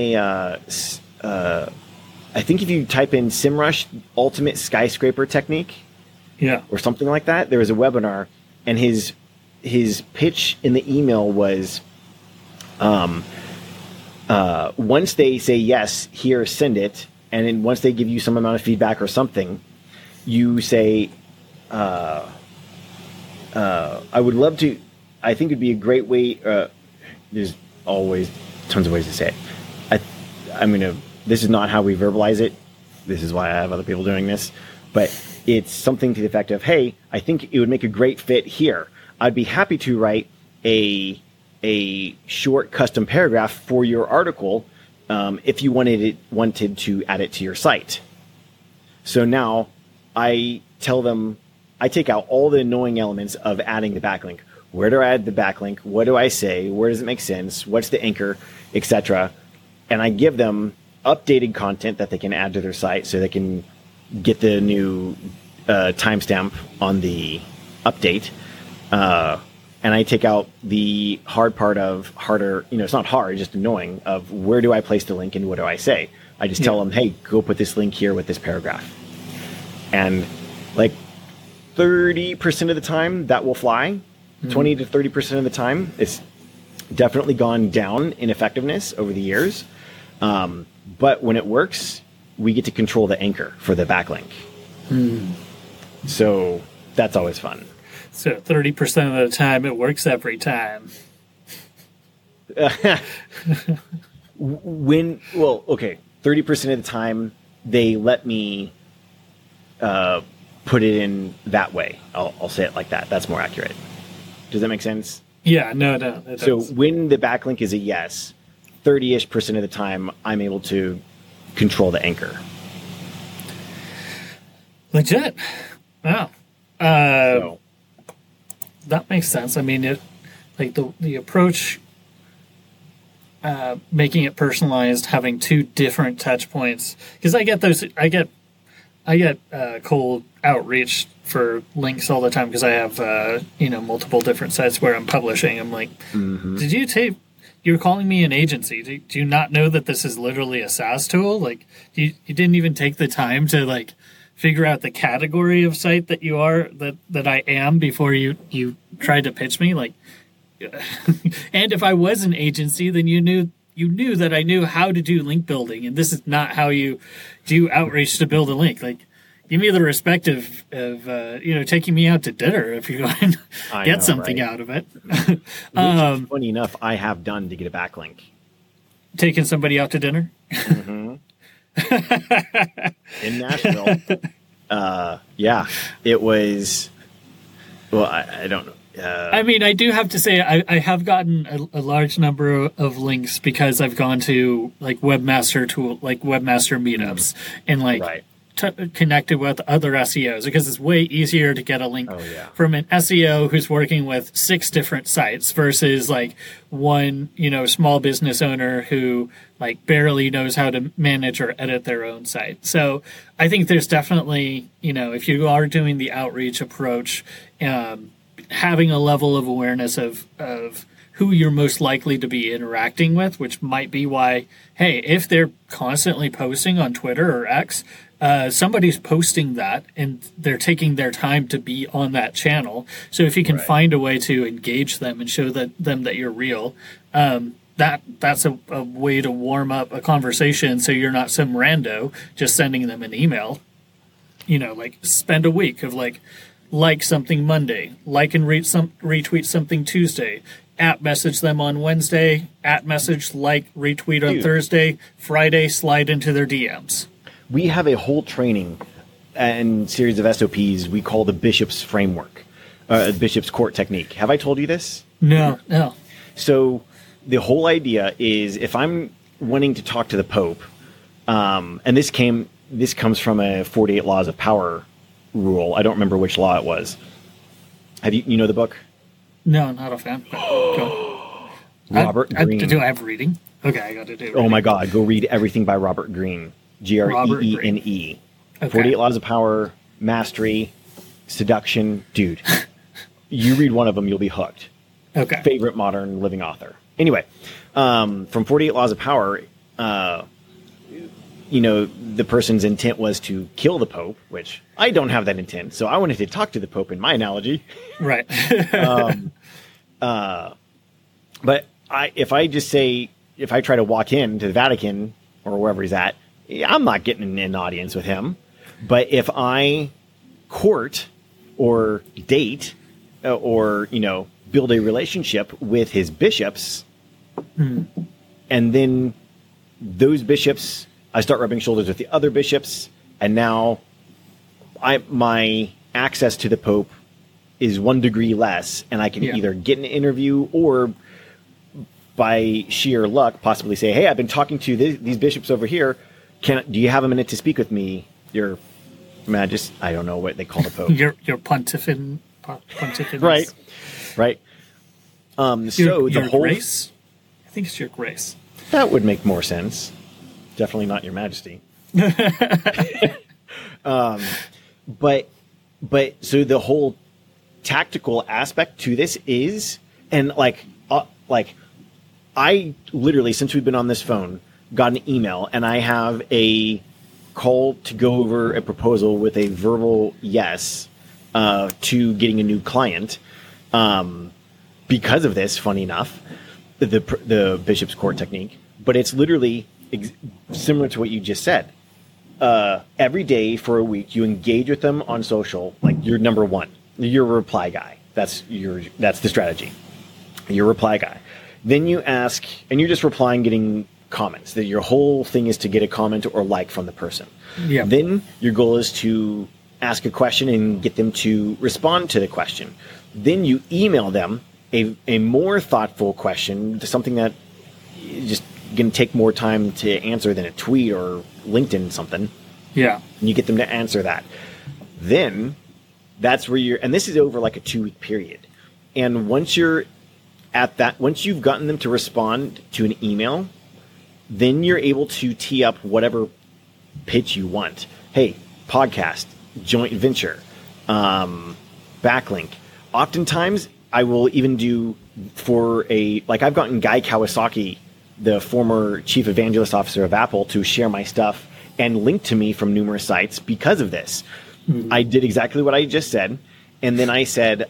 S2: I think if you type in SEMrush Ultimate Skyscraper Technique, or something like that, there was a webinar, and his pitch in the email was, once they say yes, here, send it, and then once they give you some amount of feedback or something, you say, I would love to. I think it'd be a great way. There's always tons of ways to say it. This is not how we verbalize it. This is why I have other people doing this. But it's something to the effect of, hey, I think it would make a great fit here. I'd be happy to write a short custom paragraph for your article if you wanted to add it to your site. So now I tell them, I take out all the annoying elements of adding the backlink. Where do I add the backlink? What do I say? Where does it make sense? What's the anchor, etc.? And I give them updated content that they can add to their site so they can get the new timestamp on the update. And I take out the hard part of it's not hard, it's just annoying, of where do I place the link and what do I say? I just tell them, hey, go put this link here with this paragraph. And like 30% of the time that will fly. 20 to 30% of the time, it's definitely gone down in effectiveness over the years. But when it works, we get to control the anchor for the backlink. So that's always fun.
S1: So 30% of the time, it works every time.
S2: 30% of the time, they let me put it in that way. I'll say it like that. That's more accurate. Does that make sense?
S1: Yeah, no.
S2: So when the backlink is a yes, 30-ish% of the time, I'm able to control the anchor.
S1: Legit. Wow. That makes sense. I mean, the approach, making it personalized, having two different touch points. Because I get cold outreach for links all the time because I have multiple different sites where I'm publishing. I'm like, you're calling me an agency. Do you not know that this is literally a SaaS tool? Like, you didn't even take the time to like figure out the category of site that you are, that I am, before you tried to pitch me. Like, and if I was an agency, then you knew that I knew how to do link building, and this is not how you do outreach to build a link. Like, give me the respect of taking me out to dinner if you're going to get something out of it.
S2: Which, funny enough, I have done to get a backlink.
S1: Taking somebody out to dinner?
S2: Mm-hmm. In Nashville. It was, well, I don't know.
S1: I mean, I do have to say I have gotten a large number of links because I've gone to like webmaster meetups and like connected with other SEOs, because it's way easier to get a link from an SEO who's working with 6 different sites versus like one, small business owner who like barely knows how to manage or edit their own site. So I think there's definitely, if you are doing the outreach approach, having a level of awareness of who you're most likely to be interacting with, which might be why, hey, if they're constantly posting on Twitter or X, somebody's posting that and they're taking their time to be on that channel. So if you can find a way to engage them and show them that you're real, that that's a way to warm up a conversation, so you're not some rando just sending them an email. Like spend a week of like something Monday, like and retweet something Tuesday, at message them on Wednesday, at message like retweet on Thursday, Friday slide into their DMs.
S2: We have a whole training and series of SOPs we call the Bishop's Framework, Bishop's Court Technique. Have I told you this?
S1: No.
S2: So the whole idea is, if I'm wanting to talk to the Pope, and this comes from a 48 Laws of Power rule. I don't remember which law it was. Have you know the book?
S1: No, not a fan. Go.
S2: Robert Greene.
S1: Do I have reading? Okay, I got to do it.
S2: Oh my God, go read everything by Robert Greene. Greene.
S1: Okay.
S2: 48 Laws of Power, Mastery, Seduction. Dude, you read one of them, you'll be hooked.
S1: Okay.
S2: Favorite modern living author. Anyway, from 48 Laws of Power, the person's intent was to kill the Pope, which I don't have that intent. So I wanted to talk to the Pope in my analogy.
S1: Right.
S2: But if I try to walk into the Vatican or wherever he's at, I'm not getting an audience with him. But if I court or date or, build a relationship with his bishops, and then those bishops, I start rubbing shoulders with the other bishops, and now my access to the Pope is 1 degree less, and I can either get an interview or, by sheer luck, possibly say, "Hey, I've been talking to these bishops over here. Do you have a minute to speak with me? Your I don't know what they call the Pope.
S1: your pontiffin.
S2: Right. So the whole
S1: grace. I think it's your grace.
S2: That would make more sense. Definitely not your Majesty. But so the whole tactical aspect to this is, and I literally, since we've been on this phone, got an email, and I have a call to go over a proposal with a verbal yes to getting a new client. Because of this, funny enough, the Bishop's Court Technique, but it's literally similar to what you just said. Every day for a week, you engage with them on social, like you're number one. You're a reply guy. That's the strategy. You're a reply guy. Then you ask, and you're just replying, getting comments. That your whole thing is to get a comment or like from the person.
S1: Yeah.
S2: Then your goal is to ask a question and get them to respond to the question. Then you email them a more thoughtful question, something that is just going to take more time to answer than a tweet or LinkedIn something.
S1: Yeah.
S2: And you get them to answer that. Then that's where and this is over like a 2-week period. And once you're at that, once you've gotten them to respond to an email, then you're able to tee up whatever pitch you want. Hey, podcast, joint venture, backlink. Oftentimes, I will even do I've gotten Guy Kawasaki, the former chief evangelist officer of Apple, to share my stuff and link to me from numerous sites because of this. Mm-hmm. I did exactly what I just said. And then I said,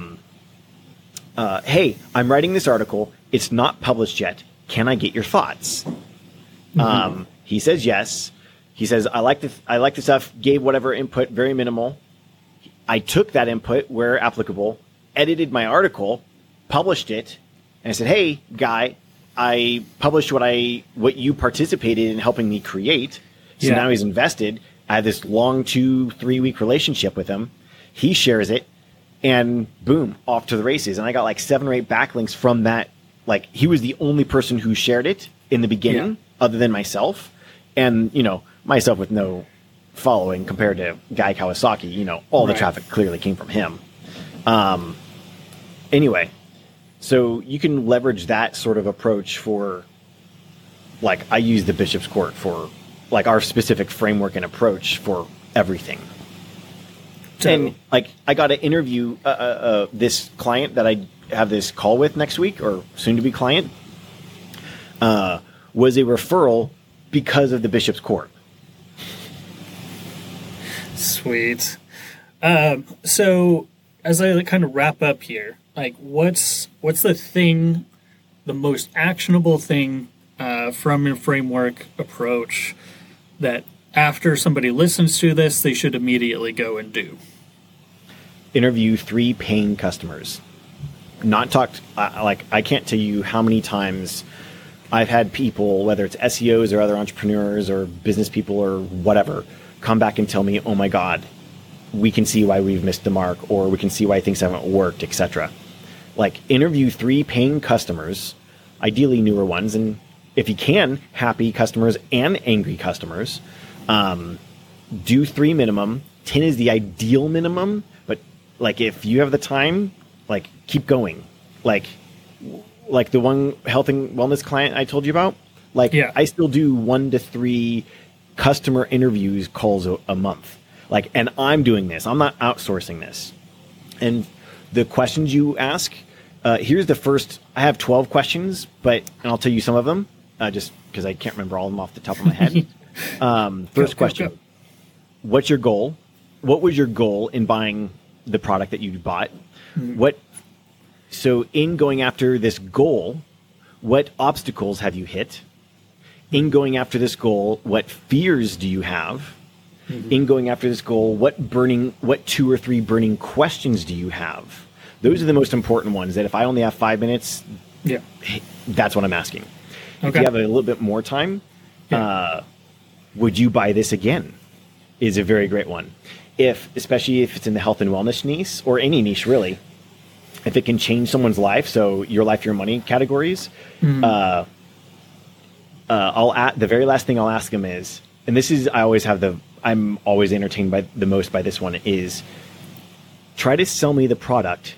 S2: hey, I'm writing this article. It's not published yet. Can I get your thoughts? Mm-hmm. He says yes. He says, I like the stuff, gave whatever input, very minimal. I took that input where applicable, edited my article, published it, and I said, hey, Guy, I published what you participated in helping me create. So now he's invested. I had this long 2-3 week relationship with him. He shares it, and boom, off to the races. And I got like 7 or 8 backlinks from that. Like, he was the only person who shared it in the beginning, other than myself. And, myself with no following compared to Guy Kawasaki, all the traffic clearly came from him. Anyway, so you can leverage that sort of approach for, I use the Bishop's Court for, our specific framework and approach for everything. So, and, I got to interview this client that I have this call with next week, or soon-to-be client, was a referral because of the Bishop's Court.
S1: Sweet. So as I kind of wrap up here, what's the thing the most actionable thing from your framework approach that after somebody listens to this, they should immediately go and do?
S2: Interview 3 paying customers. Not talked, I can't tell you how many times I've had people, whether it's SEOs or other entrepreneurs or business people or whatever, come back and tell me, oh my God, we can see why we've missed the mark, or we can see why things haven't worked, etc. Like, interview 3 paying customers, ideally newer ones, and if you can, happy customers and angry customers. Do 3 minimum. 10 is the ideal minimum, but like if you have the time, like keep going. Like the one health and wellness client I told you about, I still do 1 to 3 customer interviews calls a month. Like, and I'm doing this. I'm not outsourcing this. And the questions you ask, here's the first. I have 12 questions, and I'll tell you some of them, just because I can't remember all of them off the top of my head. First question: go. What's your goal? What was your goal in buying the product that you bought? Mm-hmm. So in going after this goal, what obstacles have you hit? In going after this goal, what fears do you have? Mm-hmm. In going after this goal, what 2 or 3 burning questions do you have? Those are the most important ones that if I only have 5 minutes, that's what I'm asking. Okay. If you have a little bit more time, would you buy this again? Is a very great one. Especially if it's in the health and wellness niche, or any niche really, if it can change someone's life, so your life, your money categories, the very last thing I'll ask them is, and this is, I'm always entertained by this one, is try to sell me the product.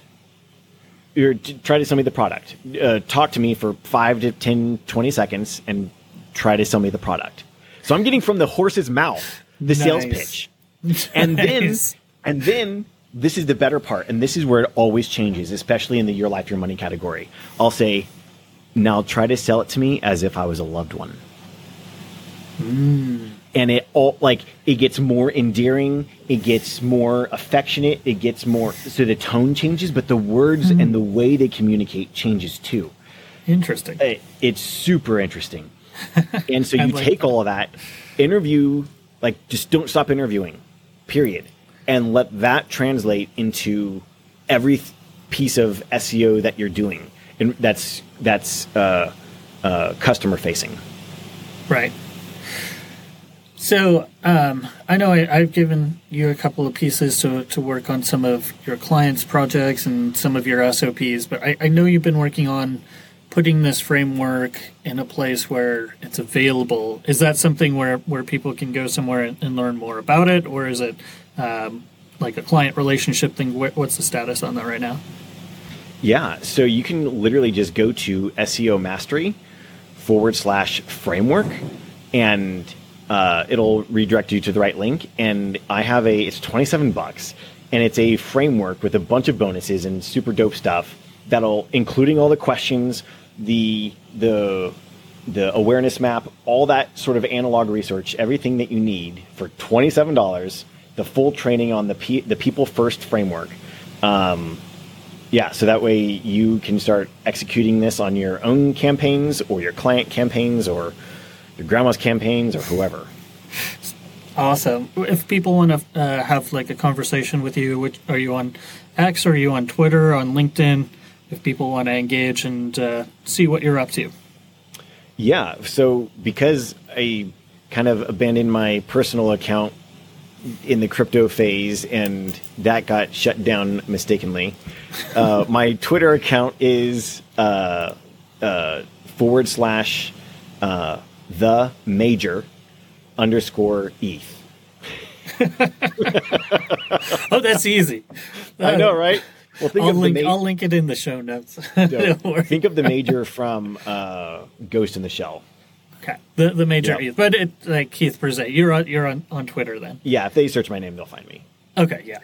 S2: Talk to me for 5 to 10, 20 seconds and try to sell me the product. So I'm getting from the horse's mouth the sales pitch. And then this is the better part, and this is where it always changes, especially in the your life, your money category. I'll say, now try to sell it to me as if I was a loved one. And it gets more endearing, it gets more affectionate, so the tone changes, but the words and the way they communicate changes too.
S1: Interesting.
S2: It's super interesting. And so you take all of that, interview, just don't stop interviewing, period. And let that translate into every piece of SEO that you're doing. And that's customer facing.
S1: Right. So I know I've given you a couple of pieces to work on some of your clients' projects and some of your SOPs, but I know you've been working on putting this framework in a place where it's available. Is that something where people can go somewhere and learn more about it, or is it like a client relationship thing? What's the status on that right now?
S2: Yeah, so you can literally just go to SEO Mastery /framework, and it'll redirect you to the right link. And I have it's $27, and it's a framework with a bunch of bonuses and super dope stuff including all the questions, the awareness map, all that sort of analog research, everything that you need for $27, the full training on the people first framework. So that way you can start executing this on your own campaigns or your client campaigns or your grandma's campaigns or whoever.
S1: Awesome. If people want to have a conversation with you, are you on X, or are you on Twitter, on LinkedIn? If people want to engage and see what you're up to. Yeah.
S2: So because I kind of abandoned my personal account in the crypto phase and that got shut down mistakenly, my Twitter account is /the major _ETH.
S1: Oh, that's easy.
S2: I know, right? Well,
S1: I'll link it in the show notes.
S2: Think of the major from Ghost in the Shell.
S1: Okay, the major, ETH, but it's like Keith Brzee. You're on Twitter then.
S2: Yeah, if they search my name, they'll find me.
S1: Okay, yeah.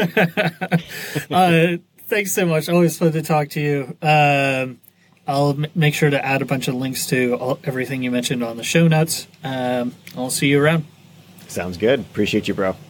S1: Thanks so much. Always fun to talk to you. I'll make sure to add a bunch of links to everything you mentioned on the show notes. I'll see you around.
S2: Sounds good. Appreciate you, bro.